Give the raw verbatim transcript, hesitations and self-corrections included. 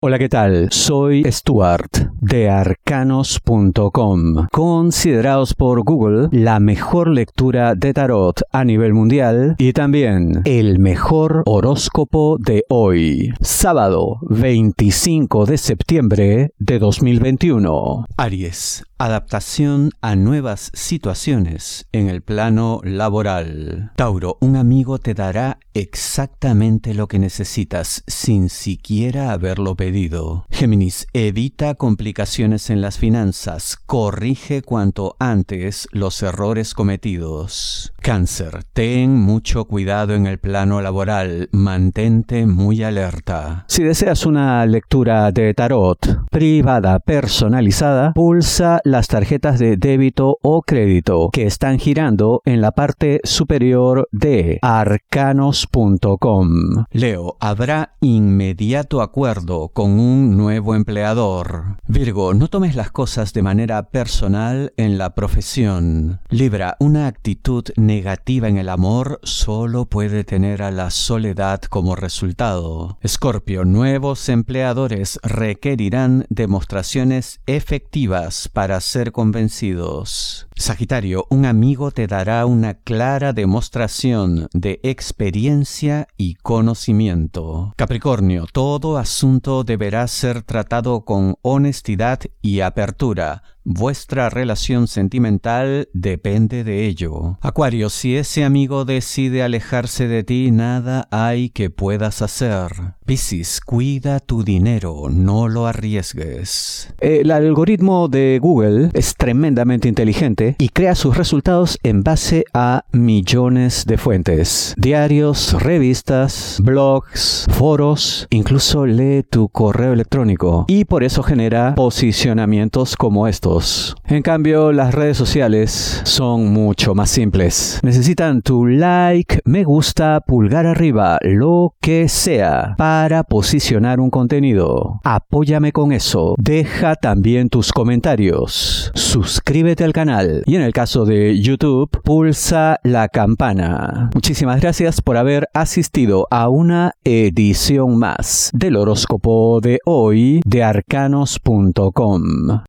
Hola, ¿qué tal? Soy Stuart de arcanos punto com, considerados por Google la mejor lectura de tarot a nivel mundial y también el mejor horóscopo de hoy, sábado veinticinco de septiembre de dos mil veintiuno. Aries. Adaptación a nuevas situaciones en el plano laboral. Tauro, un amigo te dará exactamente lo que necesitas sin siquiera haberlo pedido. Géminis, evita complicaciones en las finanzas. Corrige cuanto antes los errores cometidos. Cáncer, ten mucho cuidado en el plano laboral. Mantente muy alerta. Si deseas una lectura de tarot privada personalizada, pulsa las tarjetas de débito o crédito que están girando en la parte superior de arcanos punto com. Leo, habrá inmediato acuerdo con un nuevo empleador. Virgo, no tomes las cosas de manera personal en la profesión. Libra, una actitud negativa en el amor solo puede tener a la soledad como resultado. Escorpio, nuevos empleadores requerirán demostraciones efectivas para ser convencidos. Sagitario, un amigo te dará una clara demostración de experiencia y conocimiento. Capricornio, todo asunto deberá ser tratado con honestidad y apertura. Vuestra relación sentimental depende de ello. Acuario, si ese amigo decide alejarse de ti, nada hay que puedas hacer. Piscis, cuida tu dinero, no lo arriesgues. El algoritmo de Google es tremendamente inteligente y crea sus resultados en base a millones de fuentes. Diarios, revistas, blogs, foros, incluso lee tu correo electrónico. Y por eso genera posicionamientos como estos. En cambio, las redes sociales son mucho más simples. Necesitan tu like, me gusta, pulgar arriba, lo que sea, para posicionar un contenido. Apóyame con eso. Deja también tus comentarios. Suscríbete al canal. Y en el caso de YouTube, pulsa la campana. Muchísimas gracias por haber asistido a una edición más del horóscopo de hoy de arcanos punto com.